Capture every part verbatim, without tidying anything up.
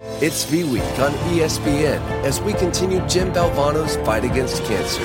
It's V-Week on E S P N as we continue Jim Valvano's fight against cancer.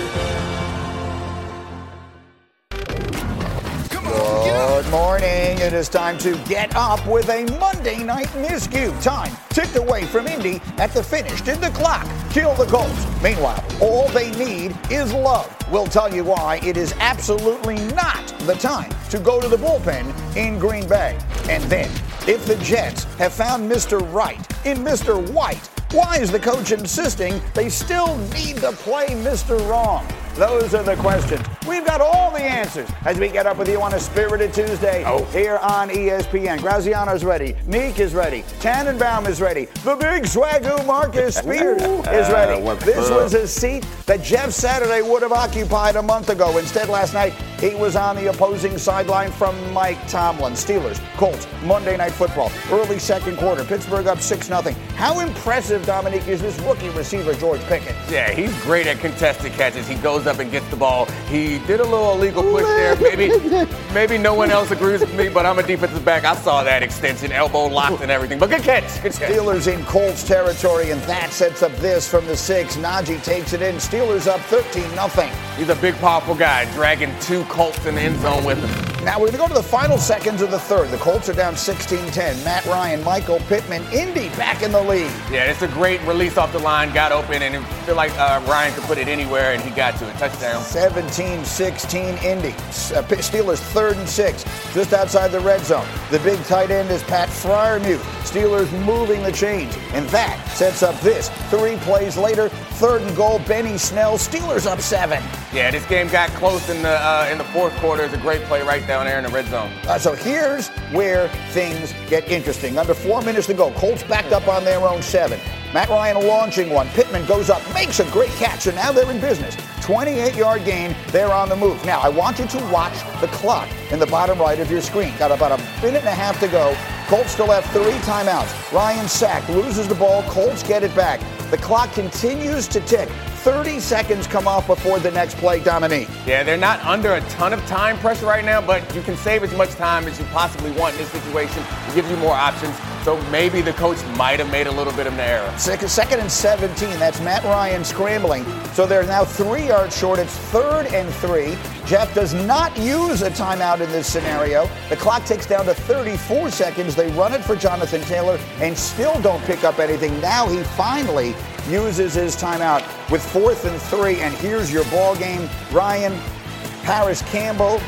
Good morning. It is time to get up with a Monday night miscue. Time ticked away from Indy at the finish. Did the clock kill the Colts? Meanwhile, all they need is love. We'll tell you why it is absolutely not the time to go to the bullpen in Green Bay. And then, if the Jets have found Mister Right in Mister White, why is the coach insisting they still need to play Mister Wrong? Those are the questions. We've got all the answers as we get up with you on a spirited Tuesday oh. here on E S P N. Graziano's ready. Neek is ready. Tannenbaum is ready. The big swagoo Marcus Spears is ready. Uh, this was a seat that Jeff Saturday would have occupied a month ago. Instead, last night, he was on the opposing sideline from Mike Tomlin. Steelers, Colts, Monday Night Football. Early second quarter. Pittsburgh up six nothing. How impressive, Dominique, is this rookie receiver, George Pickens? Yeah, he's great at contested catches. He goes up and gets the ball. He did a little illegal push there. Maybe maybe no one else agrees with me, but I'm a defensive back. I saw that extension, elbow locked and everything. But good catch. Good catch. Steelers in Colts territory, and that sets up this from the six. Najee takes it in. Steelers up thirteen nothing. He's a big, powerful guy, dragging two Colts in the end zone with him. Now we're going to go to the final seconds of the third. The Colts are down sixteen ten. Matt Ryan, Michael Pittman, Indy back in the lead. Yeah, it's a great release off the line, got open, and it feel like uh, Ryan could put it anywhere, and he got to it. Touchdown. seventeen sixteen Indy. Uh, Steelers third and six, just outside the red zone. The big tight end is Pat Freiermuth. Steelers moving the chains, and that sets up this. Three plays later, third and goal, Benny Snell. Steelers up seven. Yeah, this game got close in the uh, in the fourth quarter. It's a great play right down there in the red zone. Uh, so here's where things get interesting. Under four minutes to go. Colts backed up on their own seven. Matt Ryan launching one. Pittman goes up, makes a great catch, and now they're in business. twenty-eight-yard gain. They're on the move. Now, I want you to watch the clock in the bottom right of your screen. Got about a minute and a half to go. Colts still have three timeouts. Ryan sacked, loses the ball. Colts get it back. The clock continues to tick. thirty seconds come off before the next play, Dominique. Yeah, they're not under a ton of time pressure right now, but you can save as much time as you possibly want in this situation. It gives you more options. So maybe the coach might have made a little bit of an error. Second, second and seventeen. That's Matt Ryan scrambling. So they're now three yards short. It's third and three. Jeff does not use a timeout in this scenario. The clock ticks down to thirty-four seconds. They run it for Jonathan Taylor and still don't pick up anything. Now he finally uses his timeout with fourth and three. And here's your ball game. Ryan, Paris Campbell,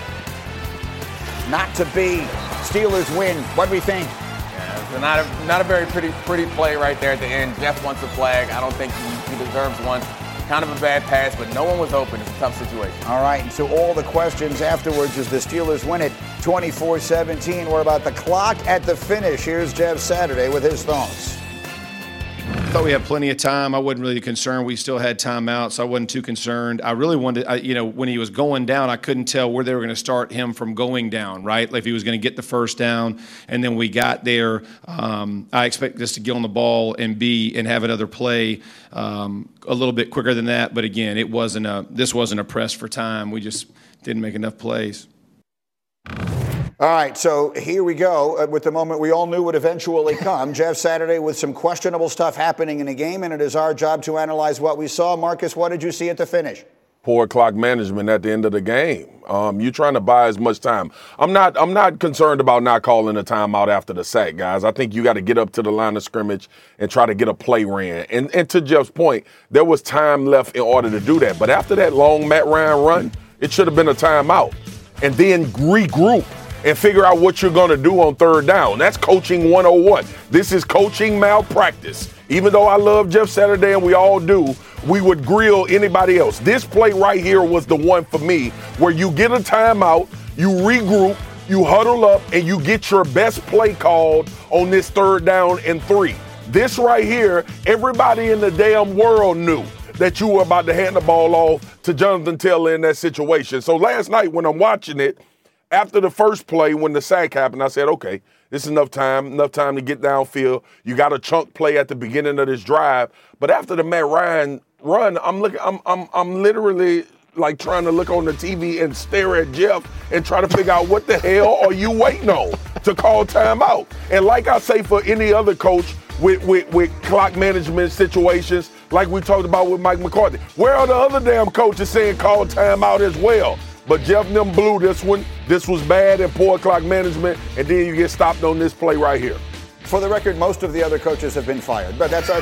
not to be. Steelers win. What do we think? So not a not a very pretty pretty play right there at the end. Jeff wants a flag. I don't think he, he deserves one. Kind of a bad pass, but no one was open. It's a tough situation. All right, and so all the questions afterwards as the Steelers win it twenty-four seventeen. We're about the clock at the finish. Here's Jeff Saturday with his thoughts. I thought we had plenty of time. I wasn't really concerned. We still had timeouts, so I wasn't too concerned. I really wanted, I, you know, when he was going down, I couldn't tell where they were going to start him from going down, right? Like if he was going to get the first down, and then we got there. Um, I expected us to get on the ball and be and have another play um, a little bit quicker than that. But again, it wasn't a. This wasn't a press for time. We just didn't make enough plays. All right, so here we go uh, with the moment we all knew would eventually come. Jeff Saturday with some questionable stuff happening in the game, and it is our job to analyze what we saw. Marcus, what did you see at the finish? Poor clock management at the end of the game. Um, you're trying to buy as much time. I'm not. I'm not concerned about not calling a timeout after the sack, guys. I think you got to get up to the line of scrimmage and try to get a play ran. And, and to Jeff's point, there was time left in order to do that. But after that long Matt Ryan run, it should have been a timeout, and then regroup and figure out what you're going to do on third down. That's coaching one oh one. This is coaching malpractice. Even though I love Jeff Saturday and we all do, we would grill anybody else. This play right here was the one for me where you get a timeout, you regroup, you huddle up, and you get your best play called on this third down and three. This right here, everybody in the damn world knew that you were about to hand the ball off to Jonathan Taylor in that situation. So last night when I'm watching it, after the first play, when the sack happened, I said, okay, this is enough time, enough time to get downfield. You got a chunk play at the beginning of this drive. But after the Matt Ryan run, I'm looking, I'm, I'm, I'm literally like trying to look on the T V and stare at Jeff and try to figure out what the hell are you waiting on to call timeout. And like I say for any other coach, with, with, with clock management situations like we talked about with Mike McCarthy? Where are the other damn coaches saying call timeout as well? But Jeff and them blew this one. This was bad and poor clock management, and then you get stopped on this play right here. For the record, most of the other coaches have been fired, but that's, that's,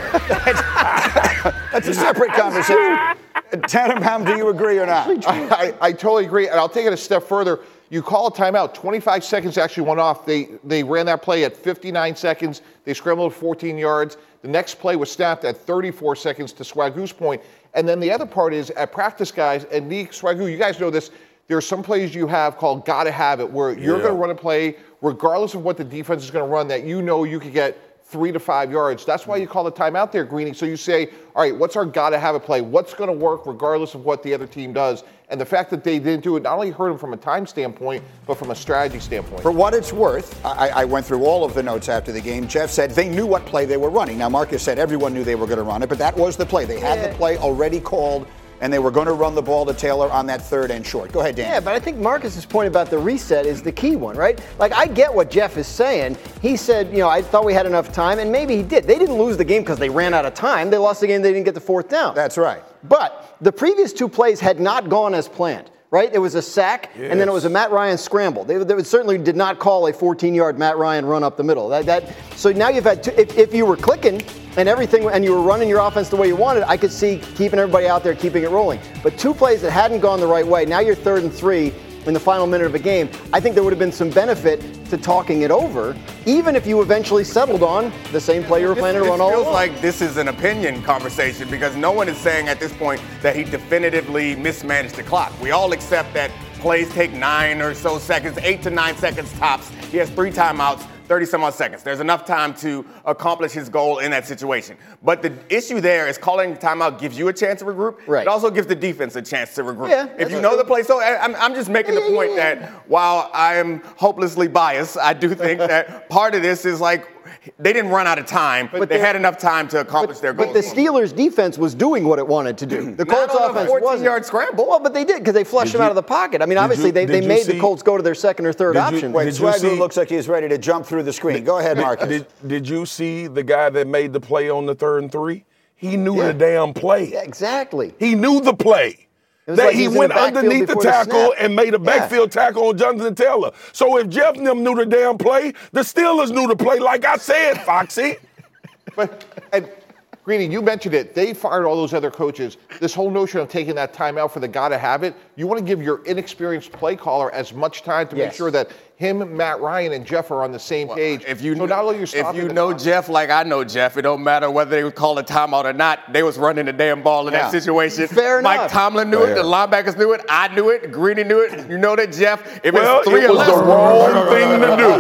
that's, that's a separate conversation. Tannenbaum, do you agree or not? I, I, I totally agree, and I'll take it a step further. You call a timeout, twenty-five seconds actually went off. They they ran that play at fifty-nine seconds. They scrambled fourteen yards. The next play was snapped at thirty-four seconds to Swagu's point. And then the other part is at practice, guys, and Nick, Swagu, you guys know this, there are some plays you have called gotta have it, where you're Yeah. going to run a play regardless of what the defense is going to run that you know you could get three to five yards. That's why you call the timeout there, Greeny. So you say, all right, what's our gotta have it play? What's going to work regardless of what the other team does? And the fact that they didn't do it not only hurt them from a time standpoint, but from a strategy standpoint. For what it's worth, I, I went through all of the notes after the game. Jeff said they knew what play they were running. Now, Marcus said everyone knew they were going to run it, but that was the play. They had Yeah. the play already called, and they were going to run the ball to Taylor on that third and short. Go ahead, Dan. Yeah, but I think Marcus's point about the reset is the key one, right? Like, I get what Jeff is saying. He said, you know, I thought we had enough time, and maybe he did. They didn't lose the game because they ran out of time. They lost the game, they didn't get the fourth down. That's right. But the previous two plays had not gone as planned, right? It was a sack, Yes. and then it was a Matt Ryan scramble. They, they certainly did not call a fourteen-yard Matt Ryan run up the middle. That, that so now you've had two, if, if you were clicking and everything, and you were running your offense the way you wanted, I could see keeping everybody out there, keeping it rolling. But two plays that hadn't gone the right way. Now you're third and three in the final minute of a game. I think there would have been some benefit to talking it over, even if you eventually settled on the same play you were This- planning to this run all feels along. like this is an opinion conversation because no one is saying at this point that he definitively mismanaged the clock. We all accept that plays take nine or so seconds, eight to nine seconds tops. He has three timeouts, thirty some odd seconds. There's enough time to accomplish his goal in that situation. But the issue there is calling timeout gives you a chance to regroup. Right. It also gives the defense a chance to regroup. Yeah, if that's you know true. the play, so I- I'm, I'm just making the point that while I am hopelessly biased, I do think that part of this is like they didn't run out of time, but they they're- had enough time to accomplish their goals. But the Steelers' defense was doing what it wanted to do. The Colts on a offense fourteen-yard wasn't. scramble. Well, but they did because they flushed Did him out you- of the pocket. I mean, did obviously you- they, they did you made the see- Colts go to their second or third Did you- option. Wait, Did you Swagu see- looks like he's ready to jump through the screen. Go ahead, Marcus. Did, did you see the guy that made the play on the third and three? He knew Yeah. the damn play. Yeah, exactly. He knew the play. It was That like he he was in went the backfield underneath the before the tackle snap. and made a Yeah. backfield tackle on Jonathan Taylor. So if Jeff and them knew the damn play, the Steelers knew the play. Like I said, Foxy. But, and Greeny, you mentioned it. They fired all those other coaches. This whole notion of taking that time out for the gotta have it, you want to give your inexperienced play caller as much time to make Yes. sure that him, Matt Ryan, and Jeff are on the same page. If you, so not only you're if stopping you the know clock- Jeff like I know Jeff, it don't matter whether they would call a timeout or not. They was running the damn ball in Yeah. that situation. Fair Mike enough. Tomlin knew it. Fair. The linebackers knew it. I knew it. Greeny knew it. You know that, Jeff. If Well, it's three it or was less, the wrong thing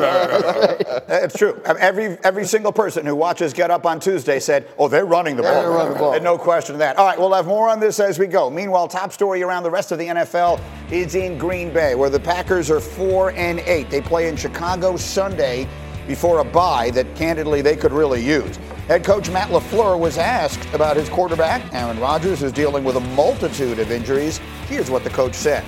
to do. Uh, It's true. Um, Every every single person who watches Get Up on Tuesday said, oh, they're running the ball. They're running the ball. And no question of that. All right, we'll have more on this as we go. Meanwhile, top story around the rest of the N F L is in Green Bay, where the Packers are four and eight. They play in Chicago Sunday before a bye that, candidly, they could really use. Head coach Matt LaFleur was asked about his quarterback. Aaron Rodgers is dealing with a multitude of injuries. Here's what the coach said.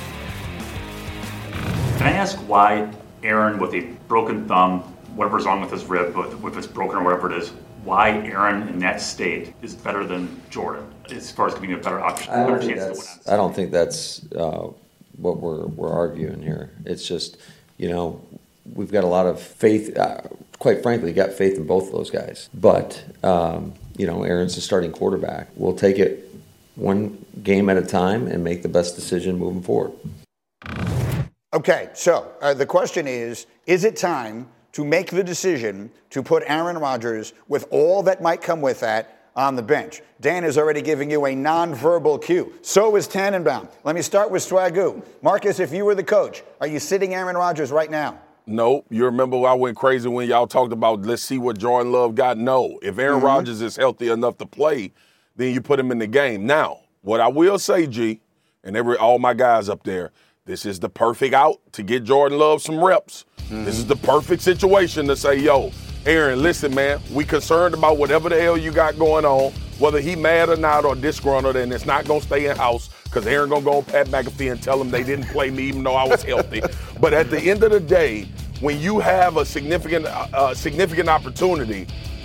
Can I ask why Aaron, with a broken thumb, whatever's wrong with his rib, with, with it's broken or whatever it is, why Aaron in that state is better than Jordan as far as giving a better option? I don't better think chance to that's, win? I don't think that's uh, what we're, we're arguing here. It's just, you know, we've got a lot of faith, uh, quite frankly, got faith in both of those guys. But, um, you know, Aaron's the starting quarterback. We'll take it one game at a time and make the best decision moving forward. Okay, so uh, the question is, is it time to make the decision to put Aaron Rodgers, with all that might come with that, on the bench? Dan is already giving you a nonverbal cue. So is Tannenbaum. Let me start with Swagu. Marcus, if you were the coach, are you sitting Aaron Rodgers right now? No, you remember I went crazy when y'all talked about let's see what Jordan Love got? No. If Aaron Mm-hmm. Rodgers is healthy enough to play, then you put him in the game. Now, what I will say, G, and every all my guys up there, this is the perfect out to get Jordan Love some reps. Mm-hmm. This is the perfect situation to say, yo, Aaron, listen, man, we concerned about whatever the hell you got going on, whether he mad or not or disgruntled, and it's not going to stay in-house because Aaron going to go on Pat McAfee and tell him they didn't play me even though I was healthy. But at the end of the day, when you have a significant uh, significant opportunity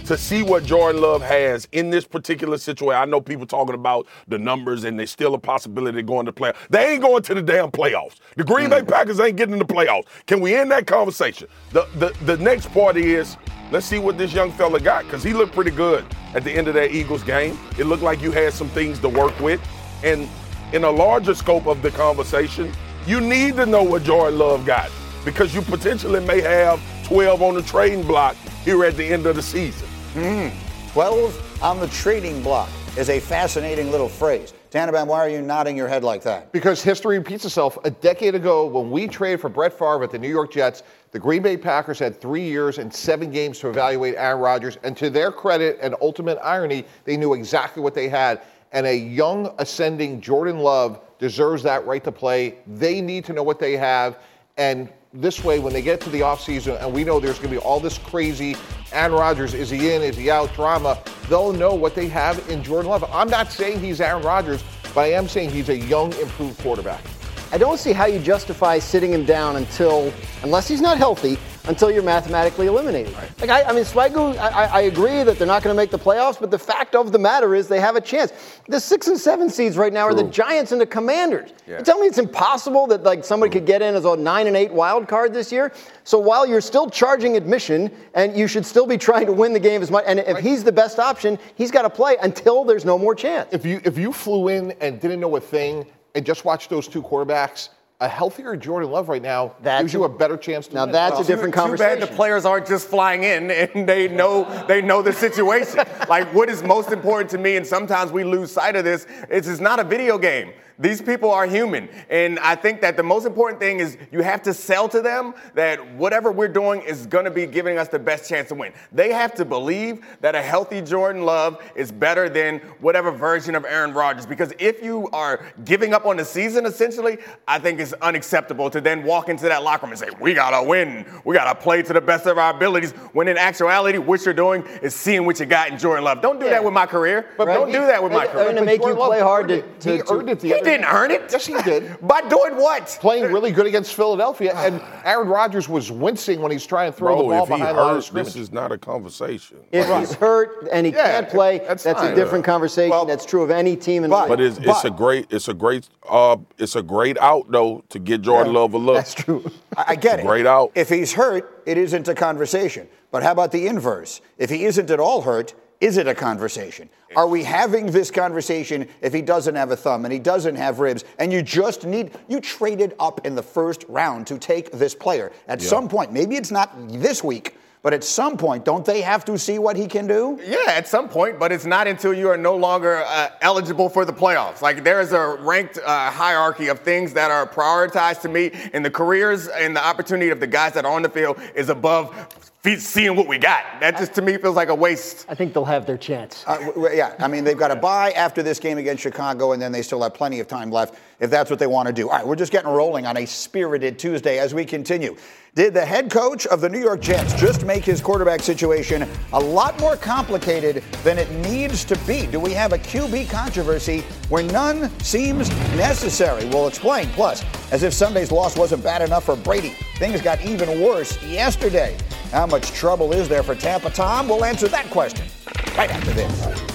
to see what Jordan Love has in this particular situation. I know people talking about the numbers and there's still a possibility of going to playoffs. They ain't going to the damn playoffs. The Green Bay Packers ain't getting in the playoffs. Can we end that conversation? The the, the next part is, let's see what this young fella got, because he looked pretty good at the end of that Eagles game. It looked like you had some things to work with. And in a larger scope of the conversation, you need to know what Jordan Love got, because you potentially may have twelve on the trading block here at the end of the season. Mm. twelve on the trading block is a fascinating little phrase. Tannenbaum, why are you nodding your head like that? Because history repeats itself. A decade ago, when we traded for Brett Favre at the New York Jets, the Green Bay Packers had three years and seven games to evaluate Aaron Rodgers. And to their credit and ultimate irony, they knew exactly what they had. And a young, ascending Jordan Love deserves that right to play. They need to know what they have. And this way, when they get to the offseason, and we know there's going to be all this crazy Aaron Rodgers, is he in, is he out drama, they'll know what they have in Jordan Love. I'm not saying he's Aaron Rodgers, but I am saying he's a young, improved quarterback. I don't see how you justify sitting him down until, unless he's not healthy, until you're mathematically eliminated. Right. Like I, I mean, Swagoo, I, I agree that they're not going to make the playoffs, but the fact of the matter is they have a chance. The six and seven seeds right now True. Are the Giants and the Commanders. Yeah. You tell me it's impossible that like somebody True. Could get in as a nine and eight wild card this year. So while you're still charging admission, and you should still be trying to win the game as much, and if right. he's the best option, he's got to play until there's no more chance. If you if you flew in and didn't know a thing and just watched those two quarterbacks, a healthier Jordan Love right now that's gives you a better chance to now win. Now that's well, a different too, conversation. Too bad the players aren't just flying in and they know they know the situation. Like, what is most important to me, and sometimes we lose sight of this, is it's not a video game. These people are human. And I think that the most important thing is you have to sell to them that whatever we're doing is going to be giving us the best chance to win. They have to believe that a healthy Jordan Love is better than whatever version of Aaron Rodgers. Because if you are giving up on the season, essentially, I think it's unacceptable to then walk into that locker room and say, we got to win. We got to play to the best of our abilities. When in actuality, what you're doing is seeing what you got in Jordan Love. Don't do yeah. that with my career. But right. Don't do that with my career. They're going to make you play hard to, to, he earned it the He didn't earn it. Yes, he did. By doing what? Playing really good against Philadelphia. And Aaron Rodgers was wincing when he's trying to throw Bro, the ball if he behind hurt, the line of scrimmage. This is not a conversation. If right. he's hurt and he yeah, can't play, that's, that's a different conversation. Well, that's true of any team in but, the But it's, it's a great, it's a great, uh, it's a great out though to get Jordan yeah, Love a look. That's true. I, I get it's it. A great out. If he's hurt, it isn't a conversation. But how about the inverse? If he isn't at all hurt, is it a conversation? Are we having this conversation if he doesn't have a thumb and he doesn't have ribs and you just need, you traded up in the first round to take this player. At yeah. some point, maybe it's not this week, but at some point, don't they have to see what he can do? Yeah, at some point, but it's not until you are no longer uh, eligible for the playoffs. Like, there is a ranked uh, hierarchy of things that are prioritized to me, and the careers and the opportunity of the guys that are on the field is above seeing what we got. That just, to me, feels like a waste. I think they'll have their chance. Uh, w- yeah, I mean, they've got a bye after this game against Chicago, and then they still have plenty of time left if that's what they want to do. All right, we're just getting rolling on a spirited Tuesday as we continue. Did the head coach of the New York Jets just make his quarterback situation a lot more complicated than it needs to be? Do we have a Q B controversy where none seems necessary? We'll explain. Plus, as if Sunday's loss wasn't bad enough for Brady, things got even worse yesterday. How much trouble is there for Tampa Tom? We'll answer that question right after this.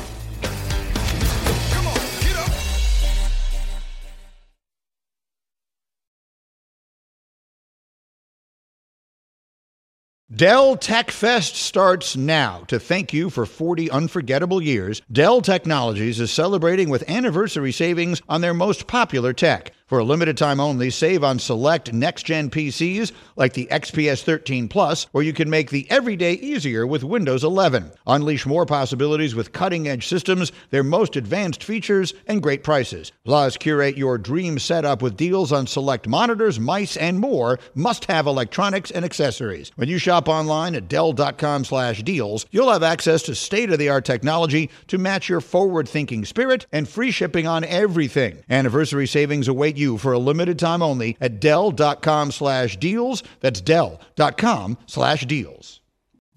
Dell Tech Fest starts now. To thank you for forty unforgettable years, Dell Technologies is celebrating with anniversary savings on their most popular tech. For a limited time only, save on select next-gen P Cs like the X P S thirteen Plus, where you can make the everyday easier with Windows eleven. Unleash more possibilities with cutting-edge systems, their most advanced features, and great prices. Plus, curate your dream setup with deals on select monitors, mice, and more must-have electronics and accessories. When you shop online at Dell.com slash deals, you'll have access to state-of-the-art technology to match your forward-thinking spirit and free shipping on everything. Anniversary savings await you for a limited time only at Dell.com slash deals. That's Dell.com slash deals.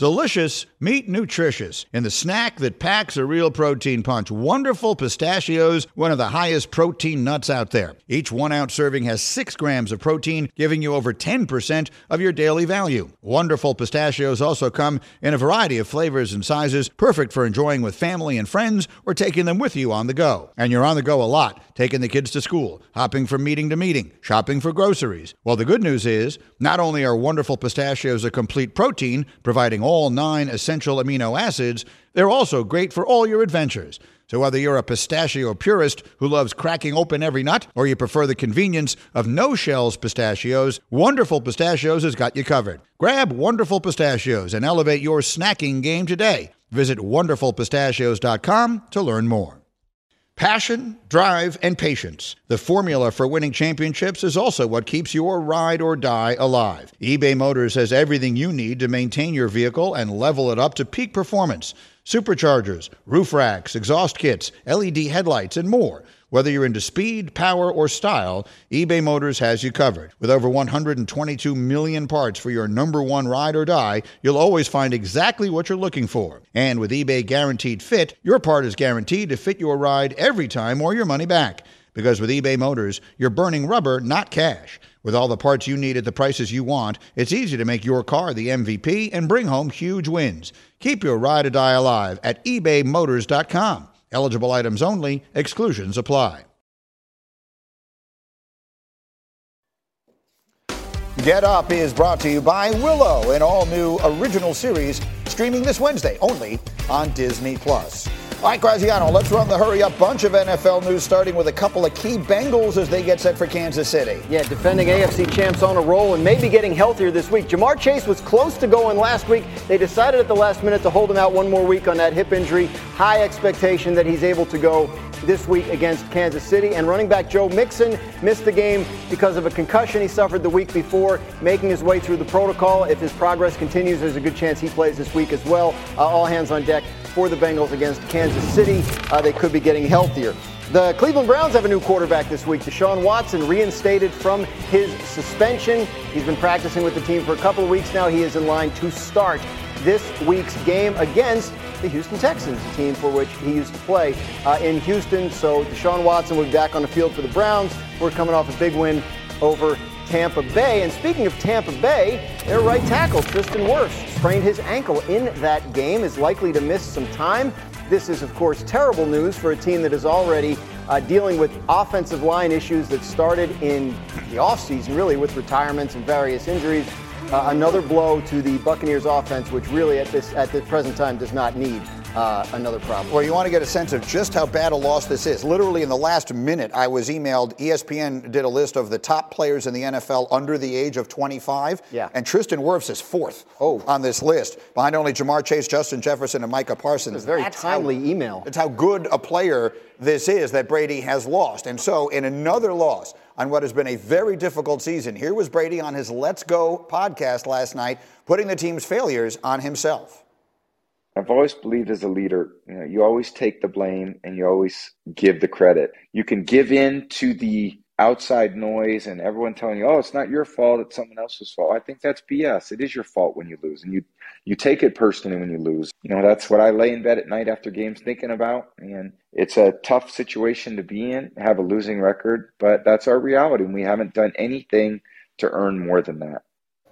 Delicious, meet nutritious in the snack that packs a real protein punch. Wonderful Pistachios, one of the highest protein nuts out there. Each one-ounce serving has six grams of protein, giving you over ten percent of your daily value. Wonderful Pistachios also come in a variety of flavors and sizes, perfect for enjoying with family and friends or taking them with you on the go. And you're on the go a lot, taking the kids to school, hopping from meeting to meeting, shopping for groceries. Well, the good news is, not only are Wonderful Pistachios a complete protein, providing all nine essential amino acids, they're also great for all your adventures. So whether you're a pistachio purist who loves cracking open every nut, or you prefer the convenience of no-shells pistachios, Wonderful Pistachios has got you covered. Grab Wonderful Pistachios and elevate your snacking game today. Visit wonderful pistachios dot com to learn more. Passion, drive, and patience. The formula for winning championships is also what keeps your ride or die alive. eBay Motors has everything you need to maintain your vehicle and level it up to peak performance. Superchargers, roof racks, exhaust kits, L E D headlights, and more. Whether you're into speed, power, or style, eBay Motors has you covered. With over one hundred twenty-two million parts for your number one ride or die, you'll always find exactly what you're looking for. And with eBay Guaranteed Fit, your part is guaranteed to fit your ride every time or your money back. Because with eBay Motors, you're burning rubber, not cash. With all the parts you need at the prices you want, it's easy to make your car the M V P and bring home huge wins. Keep your ride or die alive at ebay motors dot com. Eligible items only. Exclusions apply. Get Up is brought to you by Willow, an all-new original series streaming this Wednesday only on Disney Plus. All right, Graziano, let's run the hurry-up bunch of N F L news, starting with a couple of key Bengals as they get set for Kansas City. Yeah, defending A F C champs on a roll and maybe getting healthier this week. Jamar Chase was close to going last week. They decided at the last minute to hold him out one more week on that hip injury. High expectation that he's able to go this week against Kansas City. And running back Joe Mixon missed the game because of a concussion he suffered the week before, making his way through the protocol. If his progress continues, there's a good chance he plays this week as well. Uh, all hands on deck for the Bengals against Kansas City. Uh, they could be getting healthier. The Cleveland Browns have a new quarterback this week. Deshaun Watson reinstated from his suspension. He's been practicing with the team for a couple of weeks now. He is in line to start this week's game against the Houston Texans, the team for which he used to play uh, in Houston. So Deshaun Watson will be back on the field for the Browns. We're coming off a big win over Tampa Bay. And speaking of Tampa Bay, their right tackle, Tristan Wirfs, sprained his ankle in that game, is likely to miss some time. This is, of course, terrible news for a team that is already uh, dealing with offensive line issues that started in the offseason, really, with retirements and various injuries. Uh, another blow to the Buccaneers offense, which really at this at the present time does not need uh, another problem. Well, you want to get a sense of just how bad a loss this is. Literally in the last minute, I was emailed. E S P N did a list of the top players in the N F L under the age of twenty-five. Yeah. And Tristan Wirfs is fourth oh. on this list, behind only Jamar Chase, Justin Jefferson, and Micah Parsons. It's a very that's timely how, email. That's how good a player this is that Brady has lost. And so in another loss on what has been a very difficult season, here was Brady on his Let's Go podcast last night, putting the team's failures on himself. I've always believed as a leader, you know, you always take the blame and you always give the credit. You can give in to the outside noise and everyone telling you, oh, it's not your fault, it's someone else's fault. I think that's B S. It is your fault when you lose, and you you take it personally when you lose. You know, that's what I lay in bed at night after games thinking about, and it's a tough situation to be in, have a losing record, but that's our reality, and we haven't done anything to earn more than that.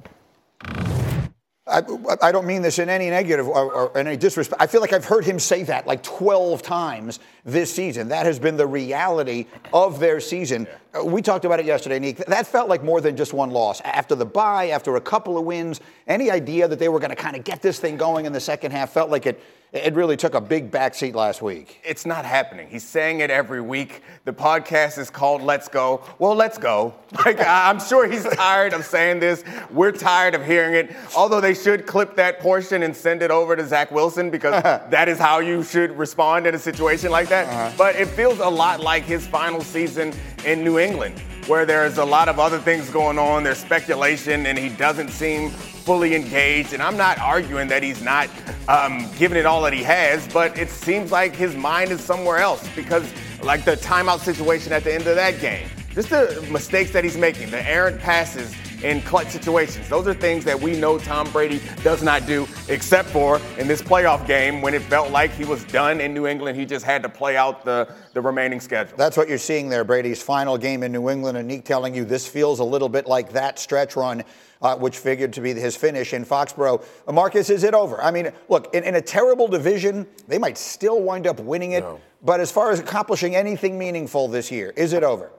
I, I don't mean this in any negative or, or any disrespect. I feel like I've heard him say that like twelve times this season. That has been the reality of their season. Yeah. Uh, we talked about it yesterday, Nick. That felt like more than just one loss. After the bye, after a couple of wins, any idea that they were going to kind of get this thing going in the second half felt like it It really took a big backseat last week. It's not happening. He's saying it every week. The podcast is called Let's Go. Well, let's go. Like, I'm sure he's tired of saying this. We're tired of hearing it. Although they should clip that portion and send it over to Zach Wilson, because that is how you should respond in a situation like that. Uh-huh. But it feels a lot like his final season in New England, where there's a lot of other things going on. There's speculation, and he doesn't seem fully engaged. And I'm not arguing that he's not um, giving it all that he has, but it seems like his mind is somewhere else, because like the timeout situation at the end of that game, just the mistakes that he's making, the errant passes in clutch situations. Those are things that we know Tom Brady does not do, except for in this playoff game when it felt like he was done in New England. He just had to play out the, the remaining schedule. That's what you're seeing there, Brady's final game in New England. And Nick telling you this feels a little bit like that stretch run, uh, which figured to be his finish in Foxborough. Uh, Marcus, is it over? I mean, look, in, in a terrible division, they might still wind up winning it. No. But as far as accomplishing anything meaningful this year, is it over?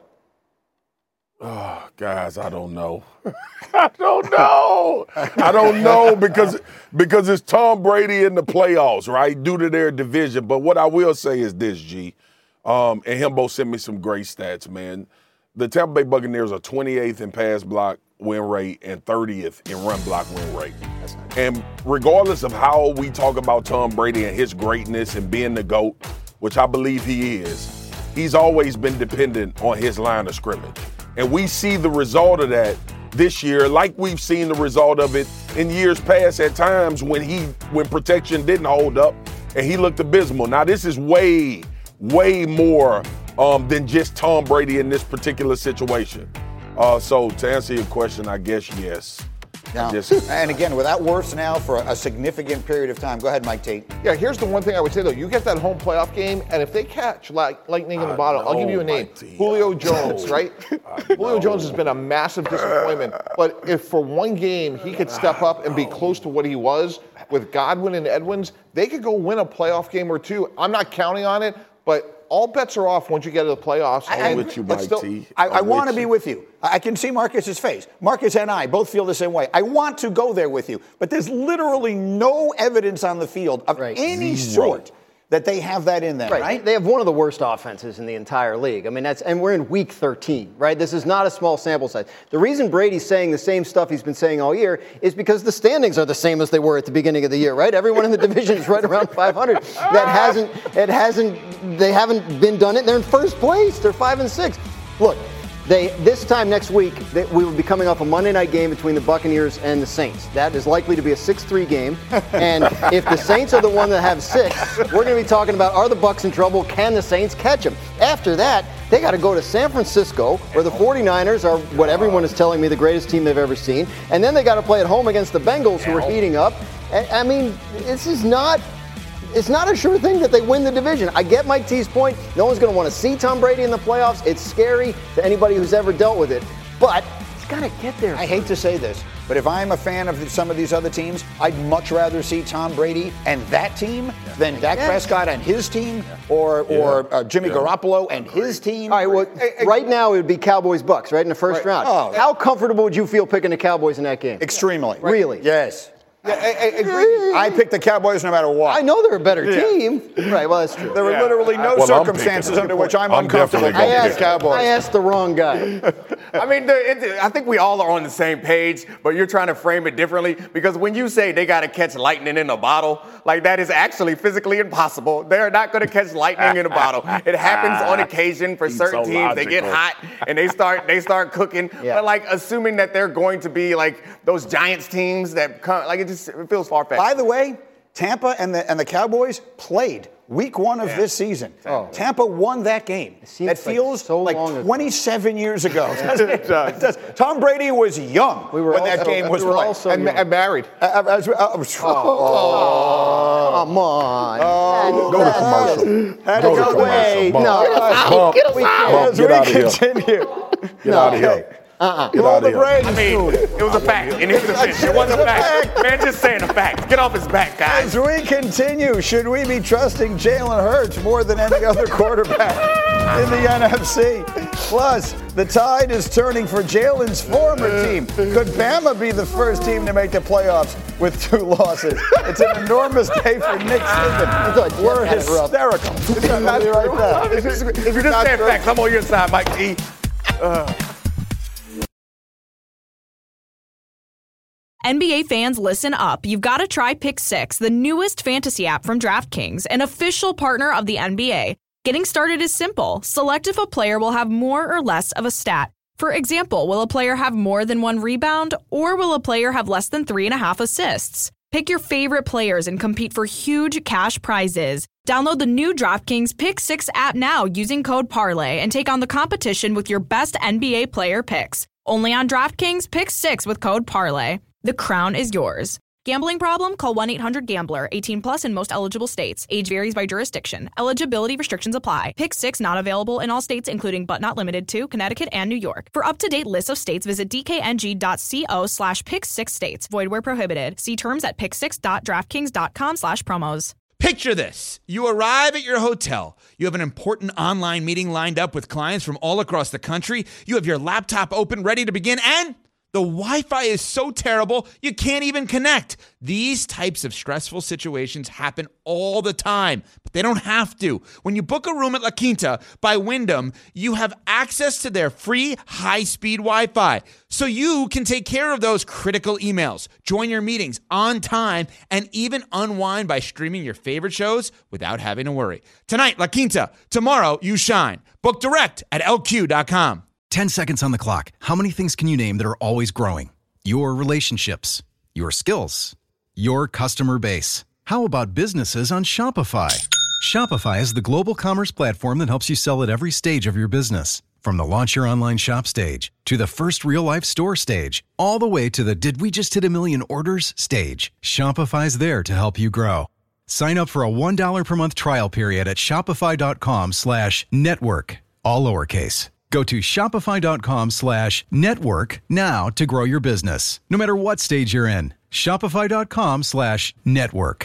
Oh, guys, I don't know. I don't know. I don't know because because it's Tom Brady in the playoffs, right, due to their division. But what I will say is this, G, um, and him both sent me some great stats, man. The Tampa Bay Buccaneers are twenty-eighth in pass block win rate and thirtieth in run block win rate. And regardless of how we talk about Tom Brady and his greatness and being the GOAT, which I believe he is, he's always been dependent on his line of scrimmage. And we see the result of that this year, like we've seen the result of it in years past at times when he when protection didn't hold up and he looked abysmal. Now, this is way, way more um, than just Tom Brady in this particular situation. Uh, so to answer your question, I guess yes. Now, Just, and again, without worse now for a significant period of time. Go ahead, Mike T. Yeah, here's the one thing I would say, though. You get that home playoff game, and if they catch like lightning in the bottle, I'll give you a name. Julio Jones, right? Julio Jones has been a massive disappointment. But if for one game he could step up and be close to what he was with Godwin and Edmonds, they could go win a playoff game or two. I'm not counting on it, but all bets are off once you get to the playoffs. I'm with you, Mike T. I, I want to be with you. I can see Marcus's face. Marcus and I both feel the same way. I want to go there with you, but there's literally no evidence on the field of right. any Zero. sort that they have that in them, right. right? They have one of the worst offenses in the entire league. I mean, that's and we're in week thirteen, right? This is not a small sample size. The reason Brady's saying the same stuff he's been saying all year is because the standings are the same as they were at the beginning of the year, right? Everyone in the division is right around five hundred. That hasn't, it hasn't, they haven't been done it. They're in first place. They're five and six. Look. They, this time next week, they, we will be coming off a Monday night game between the Buccaneers and the Saints. That is likely to be a six three game. And if the Saints are the one that have six, we're going to be talking about, are the Bucs in trouble? Can the Saints catch them? After that, they got to go to San Francisco, where the forty-niners are what everyone is telling me the greatest team they've ever seen. And then they got to play at home against the Bengals, who are heating up. And, I mean, this is not... It's not a sure thing that they win the division. I get Mike T's point. No one's going to want to see Tom Brady in the playoffs. It's scary to anybody who's ever dealt with it. But it's got to get there. I hate to say this, but if I'm a fan of some of these other teams, I'd much rather see Tom Brady and that team yeah. than Dak yes. Prescott and his team yeah. or yeah. or uh, Jimmy yeah. Garoppolo and his team. All right, well, hey, hey, right now it would be Cowboys-Bucks, right, in the first right. round. Oh. How comfortable would you feel picking the Cowboys in that game? Extremely. Right. Really? Yes. Yeah, I, I, I picked the Cowboys no matter what. I know they're a better yeah. team. Right, well, that's true. There were yeah. literally no well, circumstances under which I'm, I'm uncomfortable with the Cowboys. I asked the wrong guy. I mean, it, I think we all are on the same page, but you're trying to frame it differently because when you say they got to catch lightning in a bottle, like that is actually physically impossible. They're not going to catch lightning in a bottle. It happens on occasion for He's certain so teams. logical. They get hot and they start they start cooking. Yeah. But like assuming that they're going to be like those Giants teams that come, like it just it feels far fetched. By the way, Tampa and the and the Cowboys played week one of yeah. this season. Oh. Tampa won that game. That feels like, so like twenty-seven years ago. Doesn't it? It does. Tom Brady was young we were when also, that game was we played. And, and married. Uh, uh, uh, oh, oh, come on. Oh, go to commercial. Had go to to go away. commercial. No, Bump. get us out. Get out of here. Continue. Get no, out of here. Hey. Uh-uh. Get out of here. I mean, it was a fact. In his defense, it was a fact. Man, just saying a fact. Get off his back, guys. As we continue, should we be trusting Jalen Hurts more than any other quarterback in the N F C? Plus, the tide is turning for Jalen's former team. Could Bama be the first team to make the playoffs with two losses? It's an enormous day for Nick Saban. We're hysterical. It's not right there. If you're just saying facts, I'm on your side, Mike T. Uh. N B A fans, listen up. You've got to try Pick Six, the newest fantasy app from DraftKings, an official partner of the N B A. Getting started is simple. Select if a player will have more or less of a stat. For example, will a player have more than one rebound, or will a player have less than three and a half assists? Pick your favorite players and compete for huge cash prizes. Download the new DraftKings Pick Six app now using code Parlay and take on the competition with your best N B A player picks. Only on DraftKings, pick six with code PARLAY. The crown is yours. Gambling problem? Call one eight hundred gambler. eighteen plus in most eligible states. Age varies by jurisdiction. Eligibility restrictions apply. Pick six not available in all states, including but not limited to Connecticut and New York. For up-to-date lists of states, visit dkng.co slash pick six states. Void where prohibited. See terms at pick six dot draftkings dot com slash promos. Picture this. You arrive at your hotel. You have an important online meeting lined up with clients from all across the country. You have your laptop open, ready to begin, and the Wi-Fi is so terrible, you can't even connect. These types of stressful situations happen all the time, but they don't have to. When you book a room at La Quinta by Wyndham, you have access to their free high-speed Wi-Fi, so you can take care of those critical emails, join your meetings on time, and even unwind by streaming your favorite shows without having to worry. Tonight, La Quinta. Tomorrow, you shine. Book direct at L Q dot com. ten seconds on the clock. How many things can you name that are always growing? Your relationships, your skills, your customer base. How about businesses on Shopify? Shopify is the global commerce platform that helps you sell at every stage of your business. From the launch your online shop stage, to the first real-life store stage, all the way to the did we just hit a million orders stage. Shopify's there to help you grow. Sign up for a one dollar per month trial period at shopify.com slash network, all lowercase. Go to shopify.com slash network now to grow your business, no matter what stage you're in. Shopify.com slash network.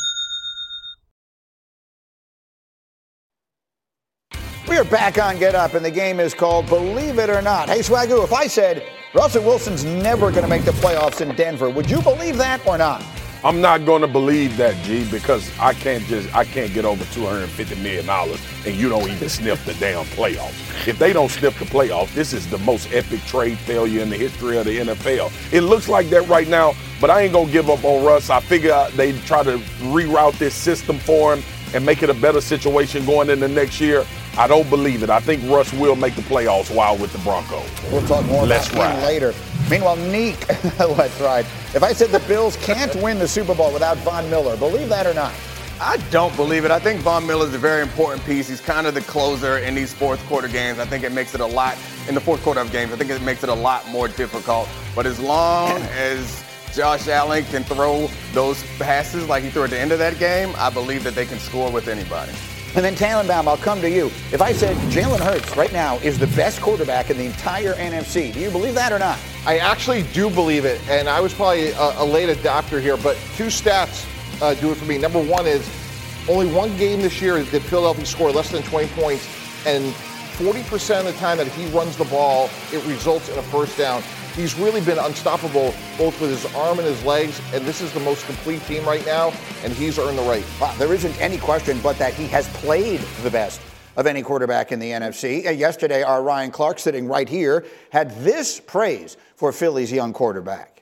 We are back on Get Up, and the game is called Believe It or Not. Hey, Swagoo, if I said Russell Wilson's never going to make the playoffs in Denver, would you believe that or not? I'm not going to believe that, G, because I can't just I can't get over two hundred fifty million dollars and you don't even sniff the damn playoffs. If they don't sniff the playoffs, this is the most epic trade failure in the history of the N F L. It looks like that right now, but I ain't going to give up on Russ. I figure they try to reroute this system for him and make it a better situation going into next year. I don't believe it. I think Russ will make the playoffs while with the Broncos. We'll talk more Let's about him ride. later. Meanwhile, Neek, let's ride. If I said the Bills can't win the Super Bowl without Von Miller, believe that or not? I don't believe it. I think Von Miller is a very important piece. He's kind of the closer in these fourth quarter games. I think it makes it a lot, in the fourth quarter of games, I think it makes it a lot more difficult. But as long as Josh Allen can throw those passes like he threw at the end of that game, I believe that they can score with anybody. And then Tannenbaum, I'll come to you. If I said Jalen Hurts right now is the best quarterback in the entire N F C, do you believe that or not? I actually do believe it, and I was probably a, a late adopter here, but two stats uh, do it for me. Number one is only one game this year did Philadelphia score less than twenty points, and forty percent of the time that he runs the ball, it results in a first down. He's really been unstoppable both with his arm and his legs, and this is the most complete team right now, and he's earned the right. Wow, there isn't any question but that he has played the best of any quarterback in the N F C. Uh, yesterday, our Ryan Clark, sitting right here, had this praise for Philly's young quarterback.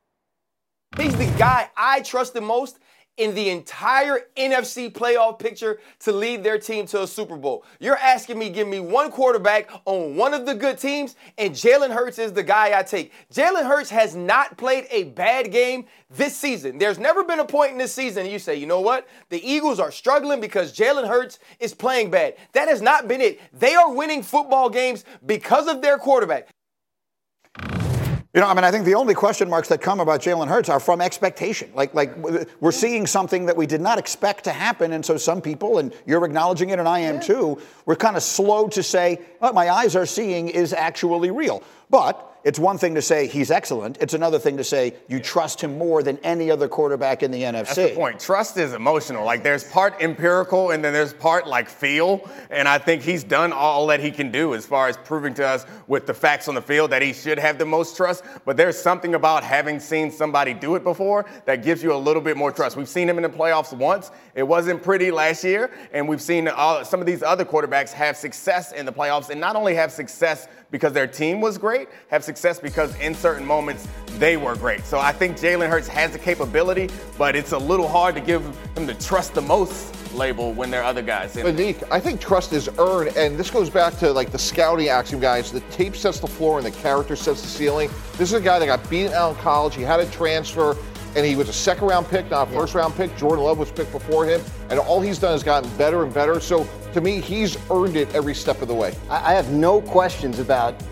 He's the guy I trust the most in the entire N F C playoff picture to lead their team to a Super Bowl. You're asking me, give me one quarterback on one of the good teams, and Jalen Hurts is the guy I take. Jalen Hurts has not played a bad game this season. There's never been a point in this season you say, you know what? The Eagles are struggling because Jalen Hurts is playing bad. That has not been it. They are winning football games because of their quarterback. You know, I mean, I think the only question marks that come about Jalen Hurts are from expectation. Like, like we're seeing something that we did not expect to happen, and so some people, and you're acknowledging it, and I am too, we're kind of slow to say, what my eyes are seeing is actually real. But it's one thing to say he's excellent. It's another thing to say you trust him more than any other quarterback in the N F C. That's the point. Trust is emotional. Like, there's part empirical and then there's part like feel. And I think he's done all that he can do as far as proving to us with the facts on the field that he should have the most trust. But there's something about having seen somebody do it before that gives you a little bit more trust. We've seen him in the playoffs once. It wasn't pretty last year. And we've seen all, some of these other quarterbacks have success in the playoffs, and not only have success because their team was great, have success because in certain moments they were great. So I think Jalen Hurts has the capability, but it's a little hard to give him the trust the most label when there are other guys in But Nick, I think trust is earned, and this goes back to like the scouting axiom, guys. The tape sets the floor and the character sets the ceiling. This is a guy that got beaten out in college. He had a transfer, and he was a second round pick, not a first round pick. Jordan Love was picked before him, and all he's done is gotten better and better. So to me, he's earned it every step of the way. I have no questions about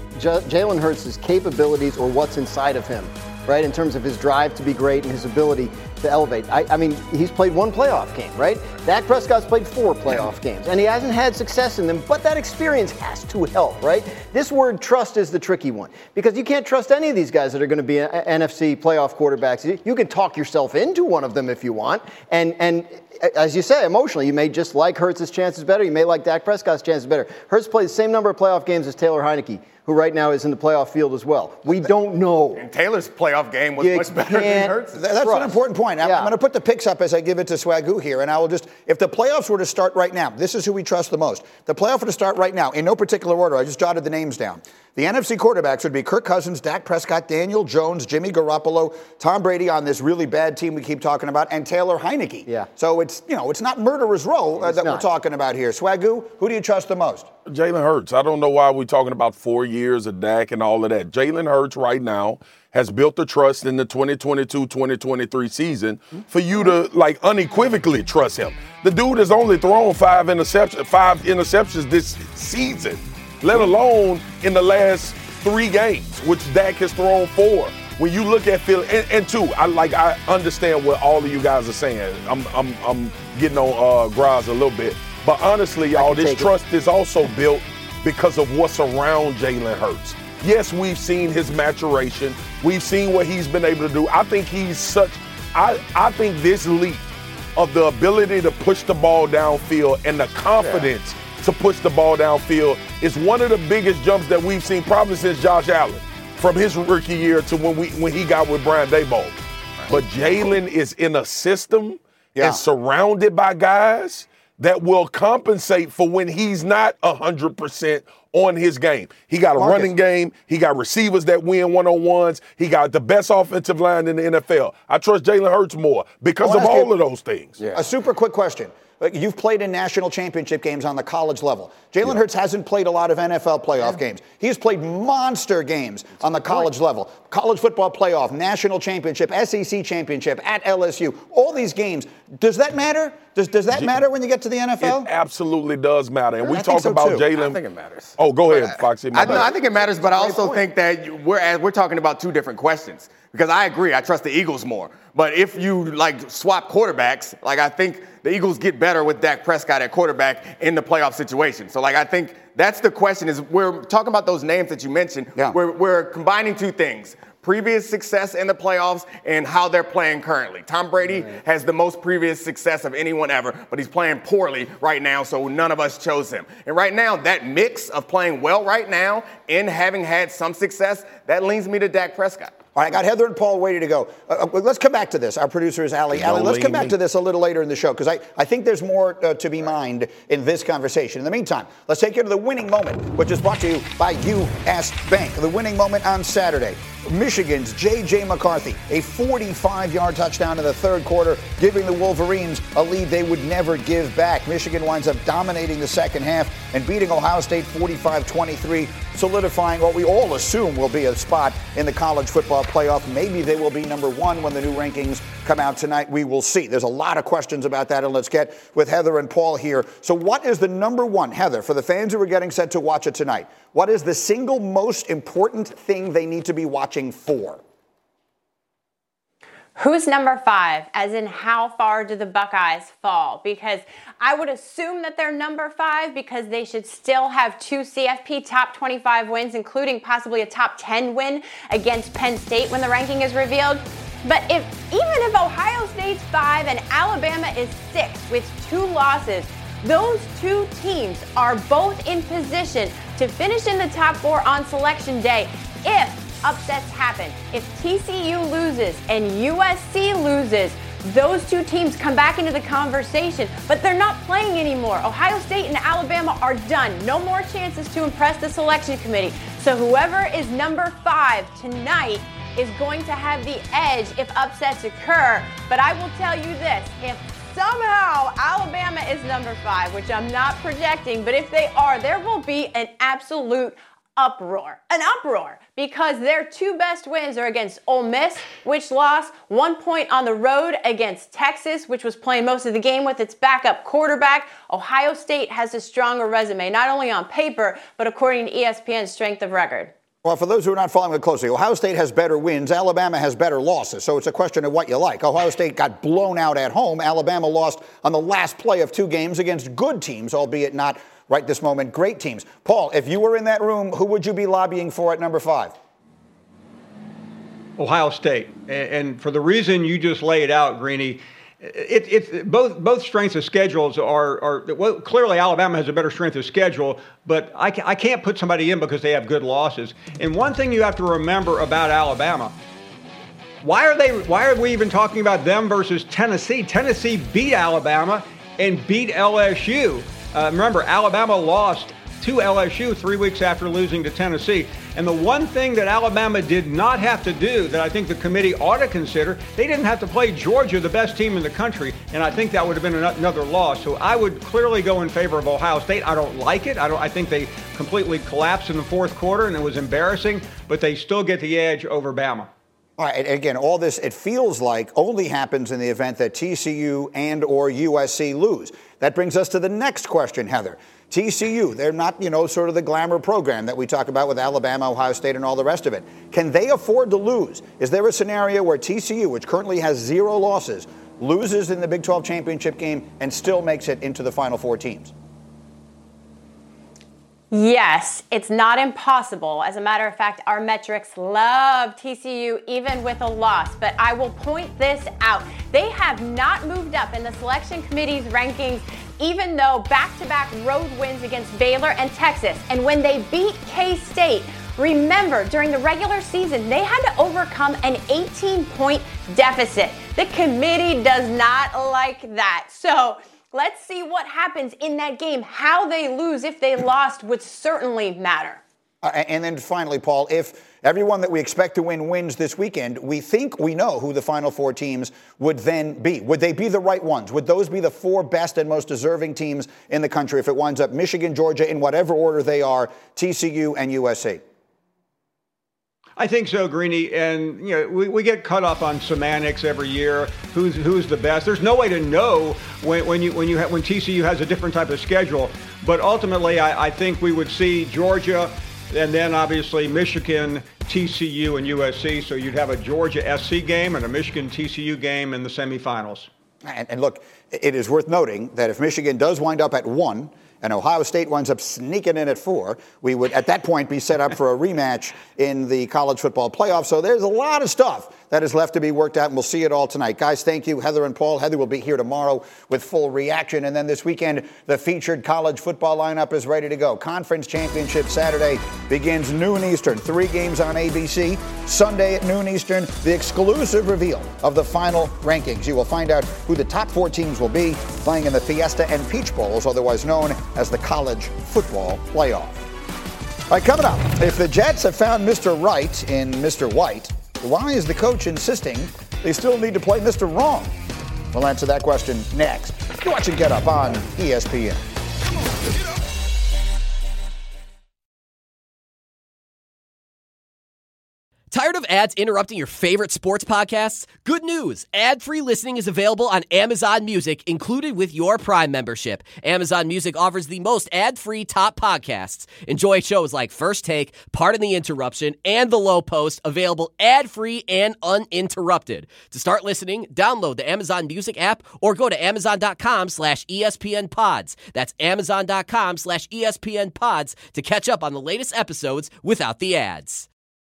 J- Jalen Hurts' capabilities or what's inside of him, right, in terms of his drive to be great and his ability to elevate. I, I mean, he's played one playoff game, right? Dak Prescott's played four playoff games, and he hasn't had success in them, but that experience has to help, right? This word trust is the tricky one, because you can't trust any of these guys that are going to be a- a- N F C playoff quarterbacks. You can talk yourself into one of them if you want, and and as you say, emotionally, you may just like Hurts' chances better. You may like Dak Prescott's chances better. Hurts played the same number of playoff games as Taylor Heineke, who right now is in the playoff field as well. We don't know. And Taylor's playoff game was You much better than Hurts. Th- That's an important point. I'm, Yeah. I'm going to put the picks up as I give it to Swagoo here, and I will just, if the playoffs were to start right now, this is who we trust the most. The playoff were to start right now, in no particular order. I just jotted the names down. The N F C quarterbacks would be Kirk Cousins, Dak Prescott, Daniel Jones, Jimmy Garoppolo, Tom Brady on this really bad team we keep talking about, and Taylor Heineke. Yeah. So it's, you know, it's not murderer's row uh, that not. we're talking about here. Swagoo, who do you trust the most? Jalen Hurts. I don't know why we're talking about four years of Dak and all of that. Jalen Hurts right now has built the trust in the twenty twenty-two twenty twenty-three season for you to, like, unequivocally trust him. The dude has only thrown five interceptions, five interceptions this season, let alone in the last three games, which Dak has thrown four. When you look at Phil, and, and two, I like I understand what all of you guys are saying. I'm I'm I'm getting on uh, Graz a little bit, but honestly, y'all, this trust is also built because of what's around Jalen Hurts. Yes, we've seen his maturation. We've seen what he's been able to do. I think he's such. I I think this leap of the ability to push the ball downfield and the confidence yeah. to push the ball downfield is one of the biggest jumps that we've seen probably since Josh Allen, from his rookie year to when we when he got with Brian Daboll. Right. But Jalen is in a system yeah. and surrounded by guys that will compensate for when he's not one hundred percent on his game. He got a Marcus. running game. He got receivers that win one-on-ones. He got the best offensive line in the N F L. I trust Jalen Hurts more because of all you, of those things. Yeah. A super quick question. You've played in national championship games on the college level. Jalen yeah. Hurts hasn't played a lot of N F L playoff yeah. games. He's played monster games That's on the college point. level. College football playoff, national championship, S E C championship, at L S U. All these games. Does that matter? Does does that matter when you get to the N F L? It absolutely does matter. And we I talk so about Jalen. I think it matters. Oh, go ahead, Foxy. I, I, I think it matters, but I also point. think that we're we're talking about two different questions. Because I agree, I trust the Eagles more. But if you, like, swap quarterbacks, like, I think the Eagles get better with Dak Prescott at quarterback in the playoff situation. So, like, I think that's the question is we're talking about those names that you mentioned. Yeah. We're, we're combining two things. Previous success in the playoffs and how they're playing currently. Tom Brady right. has the most previous success of anyone ever, but he's playing poorly right now, so none of us chose him. And right now, that mix of playing well right now and having had some success, that leans me to Dak Prescott. All right, I got Heather and Paul ready to go. Uh, let's come back to this. Our producer is Allie. Allie, let's come back to this a little later in the show because I, I think there's more uh, to be mined in this conversation. In the meantime, let's take you to the winning moment, which is brought to you by U S Bank. The winning moment on Saturday. Michigan's J J. McCarthy, a forty-five-yard touchdown in the third quarter, giving the Wolverines a lead they would never give back. Michigan winds up dominating the second half and beating Ohio State forty-five twenty-three, solidifying what we all assume will be a spot in the college football playoff. Maybe they will be number one when the new rankings come out tonight. We will see. There's a lot of questions about that, and let's get with Heather and Paul here. So what is the number one, Heather, for the fans who are getting set to watch it tonight? What is the single most important thing they need to be watching for? Who's number five, as in how far do the Buckeyes fall? Because I would assume that they're number five because they should still have two C F P top twenty-five wins, including possibly a top ten win against Penn State when the ranking is revealed. But if even if Ohio State's five and Alabama is six with two losses, those two teams are both in position to finish in the top four on Selection Day if upsets happen. If T C U loses and U S C loses, those two teams come back into the conversation, but they're not playing anymore. Ohio State and Alabama are done. No more chances to impress the selection committee. So whoever is number five tonight is going to have the edge if upsets occur. But I will tell you this, if somehow Alabama is number five, which I'm not projecting, but if they are, there will be an absolute uproar. An uproar because their two best wins are against Ole Miss, which lost one point on the road against Texas, which was playing most of the game with its backup quarterback. Ohio State has a stronger resume, not only on paper, but according to E S P N's strength of record. Well, for those who are not following it closely, Ohio State has better wins. Alabama has better losses. So it's a question of what you like. Ohio State got blown out at home. Alabama lost on the last play of two games against good teams, albeit not right this moment great teams. Paul, if you were in that room, who would you be lobbying for at number five? Ohio State. And for the reason you just laid out, Greeny, It, it's both both strengths of schedules are, are well, clearly Alabama has a better strength of schedule, but I, I can't put somebody in because they have good losses. And one thing you have to remember about Alabama, why are they why are we even talking about them versus Tennessee? Tennessee beat Alabama and beat L S U. Uh, remember, Alabama lost to L S U three weeks after losing to Tennessee. And the one thing that Alabama did not have to do that I think the committee ought to consider, they didn't have to play Georgia, the best team in the country, and I think that would have been another loss. So I would clearly go in favor of Ohio State. I don't like it. I don't. I think they completely collapsed in the fourth quarter, and it was embarrassing, but they still get the edge over Bama. All right, and again, all this, it feels like, only happens in the event that T C U and or U S C lose. That brings us to the next question, Heather. T C U, they're not, you know, sort of the glamour program that we talk about with Alabama, Ohio State, and all the rest of it. Can they afford to lose? Is there a scenario where T C U, which currently has zero losses, loses in the Big twelve championship game and still makes it into the Final Four teams? Yes, it's not impossible. As a matter of fact, our metrics love T C U even with a loss. But I will point this out. They have not moved up in the selection committee's rankings, even though back-to-back road wins against Baylor and Texas. And when they beat K-State, remember, during the regular season, they had to overcome an eighteen-point deficit. The committee does not like that. So let's see what happens in that game. How they lose if they lost would certainly matter. Uh, and then finally, Paul, if everyone that we expect to win wins this weekend, we think we know who the Final Four teams would then be. Would they be the right ones? Would those be the four best and most deserving teams in the country if it winds up Michigan, Georgia, in whatever order they are, T C U and U S C? I think so, Greeny. And, you know, we, we get cut up on semantics every year. Who's who's the best? There's no way to know when, when you when you ha- when T C U has a different type of schedule. But ultimately, I, I think we would see Georgia, and then obviously Michigan, T C U, and U S C. So you'd have a Georgia S C game and a Michigan T C U game in the semifinals. And, and look, it is worth noting that if Michigan does wind up at one, and Ohio State winds up sneaking in at four, we would at that point be set up for a rematch in the college football playoff. So there's a lot of stuff that is left to be worked out, and we'll see it all tonight. Guys, thank you, Heather and Paul. Heather will be here tomorrow with full reaction. And then this weekend, the featured college football lineup is ready to go. Conference Championship Saturday begins noon Eastern. Three games on A B C. Sunday at noon Eastern, the exclusive reveal of the final rankings. You will find out who the top four teams will be playing in the Fiesta and Peach Bowls, otherwise known as the college football playoff. All right, coming up, if the Jets have found Mister Right in Mister White, why is the coach insisting they still need to play Mister Wrong? We'll answer that question next. You're watching Get Up on E S P N. Tired of ads interrupting your favorite sports podcasts? Good news! Ad-free listening is available on Amazon Music, included with your Prime membership. Amazon Music offers the most ad-free top podcasts. Enjoy shows like First Take, Pardon the Interruption, and The Low Post, available ad-free and uninterrupted. To start listening, download the Amazon Music app or go to amazon.com slash ESPN pods. That's amazon.com slash ESPN pods to catch up on the latest episodes without the ads.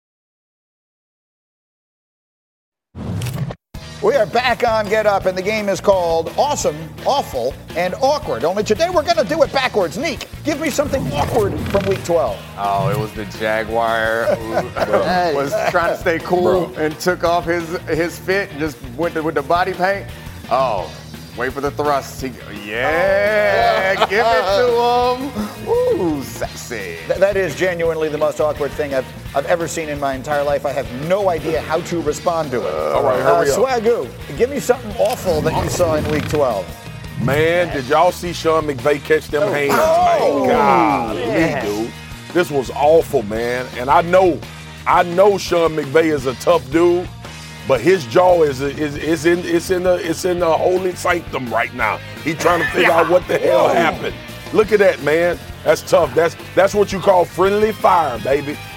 We are back on Get Up, and the game is called Awesome, Awful, and Awkward. Only today we're going to do it backwards. Neek, give me something awkward from Week twelve. Oh, it was the Jaguar who was trying to stay cool Bro. and took off his his fit and just went to, with the body paint. Oh, wait for the thrust. He, yeah, give it to him. Ooh, sexy. Th- that is genuinely the most awkward thing I've I've ever seen in my entire life. I have no idea how to respond to it. Uh, all right, hurry uh, up. Swagoo, give me something awful that you saw in Week twelve. Man, did y'all see Sean McVay catch them hands? Oh, man, God, yeah. dude. This was awful, man. And I know, I know Sean McVay is a tough dude, but his jaw is is is in it's in the it's in the holy sanctum right now. He trying to figure out what the hell Whoa. happened. Look at that, man. That's tough. That's that's what you call friendly fire, baby.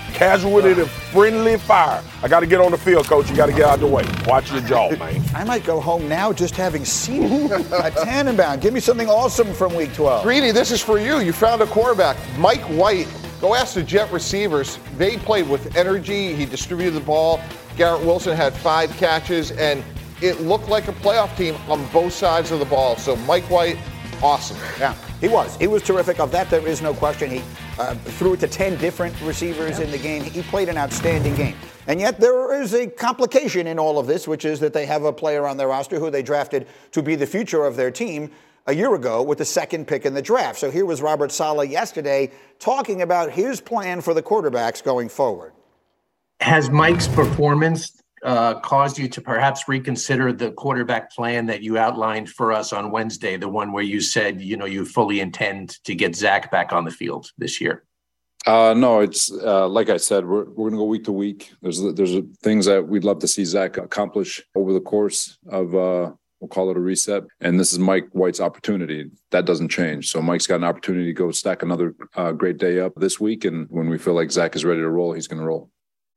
Casualty to friendly fire. I got to get on the field, coach. You got to get out of the way. Watch your jaw, man. I might go home now just having seen a Tannenbaum. Give me something awesome from week twelve. Greedy, this is for you. You found a quarterback. Mike White. Go ask the Jet receivers. They played with energy. He distributed the ball. Garrett Wilson had five catches, and it looked like a playoff team on both sides of the ball. So Mike White, awesome. Yeah, he was. He was terrific. Of that, there is no question. He uh, threw it to ten different receivers yeah. in the game. He played an outstanding game. And yet there is a complication in all of this, which is that they have a player on their roster who they drafted to be the future of their team a year ago with the second pick in the draft. So here was Robert Saleh yesterday talking about his plan for the quarterbacks going forward. Has Mike's performance uh, caused you to perhaps reconsider the quarterback plan that you outlined for us on Wednesday, the one where you said, you know, you fully intend to get Zach back on the field this year? Uh, no, it's uh, like I said, we're we're going to go week to week. There's there's things that we'd love to see Zach accomplish over the course of, uh, we'll call it a reset. And this is Mike White's opportunity. That doesn't change. So Mike's got an opportunity to go stack another uh, great day up this week. And when we feel like Zach is ready to roll, he's going to roll.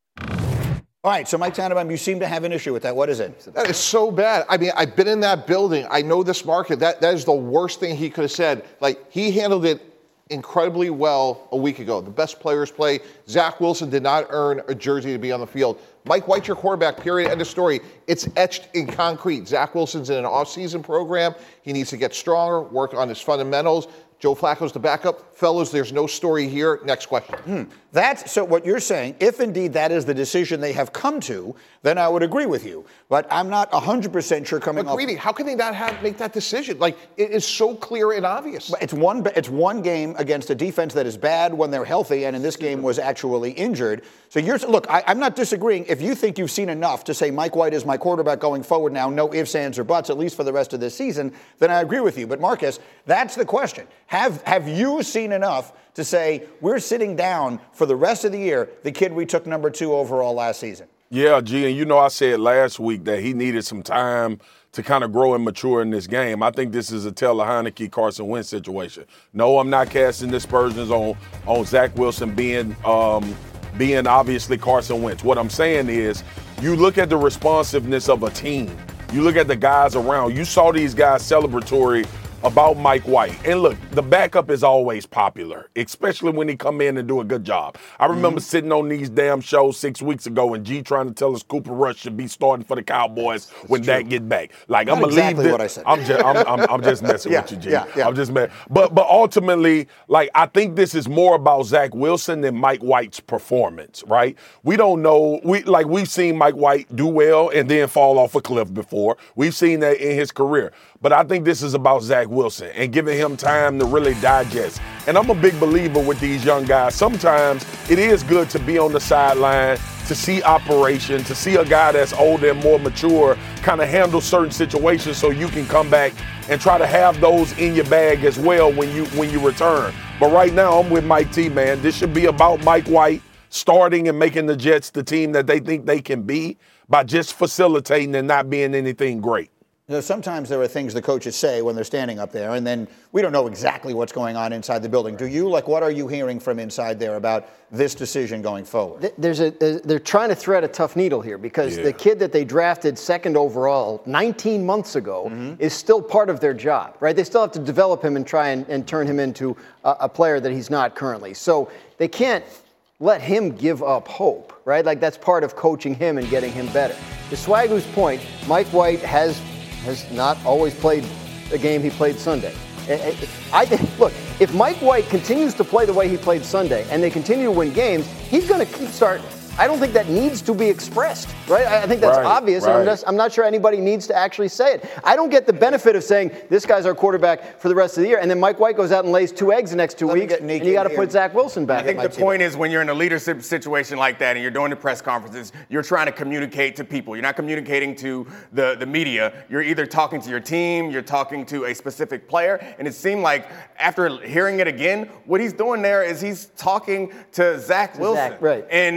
All right, so Mike Tannenbaum, you seem to have an issue with that. What is it? That is so bad. I mean, I've been in that building. I know this market. That That is the worst thing he could have said. Like, he handled it incredibly well a week ago. The best players play. Zach Wilson did not earn a jersey to be on the field. Mike White's your quarterback, period, end of story. It's etched in concrete. Zach Wilson's in an off-season program. He needs to get stronger, work on his fundamentals. Joe Flacco's the backup. Fellas, there's no story here. Next question. Hmm. That's so what you're saying, if indeed that is the decision they have come to, then I would agree with you. But I'm not one hundred percent sure coming but Greedy, off. how can they not have make that decision? Like, it is so clear and obvious. But it's one it's one game against a defense that is bad when they're healthy, and in this game was actually injured. So you're look, I, I'm not disagreeing. If you think you've seen enough to say Mike White is my quarterback going forward now, no ifs, ands, or buts, at least for the rest of this season, then I agree with you. But Marcus, that's the question. Have have you seen enough to say we're sitting down for the rest of the year the kid we took number two overall last season? Yeah, G, and you know I said last week that he needed some time to kind of grow and mature in this game. I think this is a Taylor Heineke, Carson Wentz situation. No, I'm not casting aspersions on on Zach Wilson being um, being obviously Carson Wentz. What I'm saying is you look at the responsiveness of a team. You look at the guys around. You saw these guys celebratory about Mike White. And look, the backup is always popular, especially when he come in and do a good job. I remember mm-hmm. sitting on these damn shows six weeks ago and G trying to tell us Cooper Rush should be starting for the Cowboys That's when Dak get back. Like, Not I'm gonna exactly leave this. what I said. I'm just, I'm, I'm, I'm just messing yeah, with you, G. Yeah, yeah. I'm just messing. But, but ultimately, like, I think this is more about Zach Wilson than Mike White's performance, right? We don't know. We like we've seen Mike White do well and then fall off a cliff before. We've seen that in his career. But I think this is about Zach Wilson and giving him time to really digest. And I'm a big believer with these young guys. Sometimes it is good to be on the sideline, to see operation, to see a guy that's older and more mature kind of handle certain situations so you can come back and try to have those in your bag as well when you when you return. But right now, I'm with Mike T, man. This should be about Mike White starting and making the Jets the team that they think they can be by just facilitating and not being anything great. You know, sometimes there are things the coaches say when they're standing up there, and then we don't know exactly what's going on inside the building. Do you? Like, what are you hearing from inside there about this decision going forward? There's a, they're trying to thread a tough needle here because yeah. the kid that they drafted second overall nineteen months ago mm-hmm. is still part of their job, right? They still have to develop him and try and, and turn him into a, a player that he's not currently. So they can't let him give up hope, right? Like, that's part of coaching him and getting him better. To Swagu's point, Mike White has has not always played the game he played Sunday. I think, look, if Mike White continues to play the way he played Sunday and they continue to win games, he's going to keep starting. I don't think that needs to be expressed, right? I think that's right, obvious, right. and I'm, just, I'm not sure anybody needs to actually say it. I don't get the benefit of saying this guy's our quarterback for the rest of the year, and then Mike White goes out and lays two eggs the next two Let weeks, and you got to put Zach Wilson back. I think the point is when you're in a leadership situation like that and you're doing the press conferences, you're trying to communicate to people. You're not communicating to the, the media. You're either talking to your team, you're talking to a specific player, and it seemed like after hearing it again, what he's doing there is he's talking to Zach Wilson. Zach, right. And it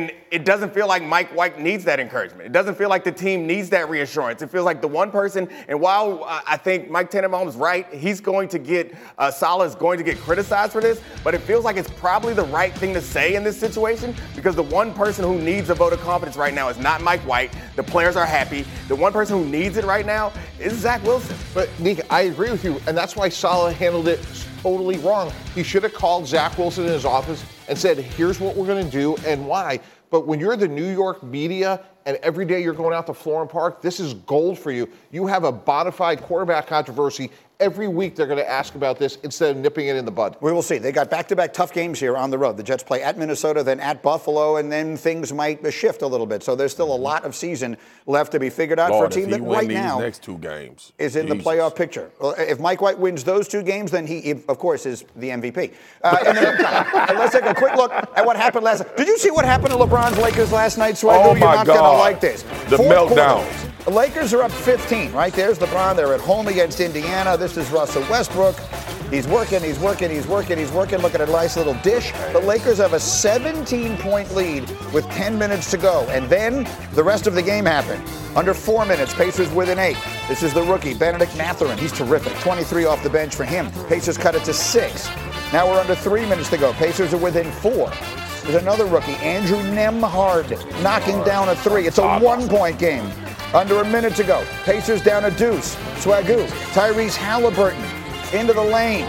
doesn't feel like Mike White needs that encouragement. It doesn't feel like the team needs that reassurance. It feels like the one person, and while I think Mike Tannenbaum is right, he's going to get, uh, Saleh is going to get criticized for this, but it feels like it's probably the right thing to say in this situation because the one person who needs a vote of confidence right now is not Mike White. The players are happy. The one person who needs it right now is Zach Wilson. But, Nick, I agree with you, and that's why Saleh handled it totally wrong. He should have called Zach Wilson in his office and said, here's what we're going to do and why. But when you're the New York media and every day you're going out to Florham Park, this is gold for you. You have a bona fide quarterback controversy. Every week they're going to ask about this instead of nipping it in the bud. We will see. They got back-to-back tough games here on the road. The Jets play at Minnesota, then at Buffalo, and then things might shift a little bit. So there's still a lot of season left to be figured out Lord, for a team if he that win right these now next two games, is in Jesus. the playoff picture. Well, if Mike White wins those two games, then he, of course, is the M V P. Uh, in the meantime, let's take a quick look at what happened last night. Did you see what happened to LeBron's Lakers last night, Swagger? Oh, You're my not God. going to like this. The Fourth meltdown. quarter. The Lakers are up fifteen, right? There's LeBron. They're at home against Indiana. This is Russell Westbrook. He's working, he's working, he's working, he's working. Look at a nice little dish. The Lakers have a seventeen-point lead with ten minutes to go. And then the rest of the game happened. Under four minutes, Pacers within eight. This is the rookie, Benedict Mathurin. He's terrific. twenty-three off the bench for him. Pacers cut it to six. Now we're under three minutes to go. Pacers are within four. There's another rookie, Andrew Nembhard, knocking down a three. It's a one-point game. Under a minute to go. Pacers down a deuce. Swagoo, Tyrese Halliburton into the lane.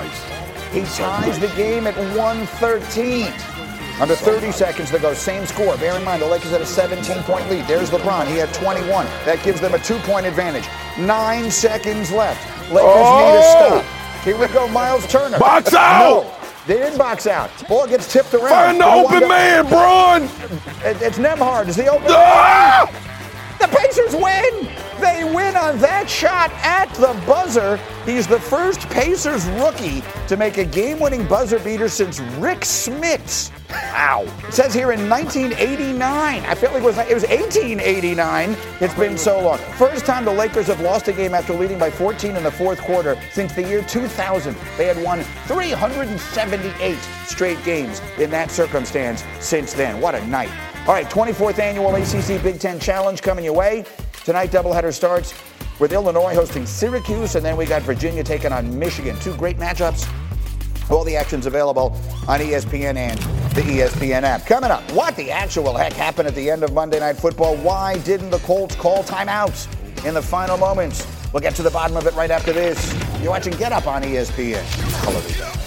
He ties the game at one thirteen. Under thirty seconds to go, same score. Bear in mind, the Lakers had a seventeen-point lead. There's LeBron. He had twenty-one. That gives them a two-point advantage. Nine seconds left. Lakers Oh! need a stop. Here we go, Miles Turner. Box out! No, they didn't box out. Ball gets tipped around. Find the Who open wound up- man, Bron! It- It's Nembhard. Is the open Ah! man. The Pacers win! They win on that shot at the buzzer. He's the first Pacers rookie to make a game-winning buzzer beater since Rick Smits. Wow. It says here in nineteen eighty-nine. I feel like it was, it was eighteen eighty-nine. It's been so long. First time the Lakers have lost a game after leading by fourteen in the fourth quarter since the year two thousand. They had won three hundred seventy-eight straight games in that circumstance since then. What a night. All right, twenty-fourth annual A C C Big Ten Challenge coming your way. Tonight, doubleheader starts with Illinois hosting Syracuse, and then we got Virginia taking on Michigan. Two great matchups. All the action's available on E S P N and the E S P N app. Coming up, what the actual heck happened at the end of Monday Night Football? Why didn't the Colts call timeouts in the final moments? We'll get to the bottom of it right after this. You're watching Get Up on E S P N Television.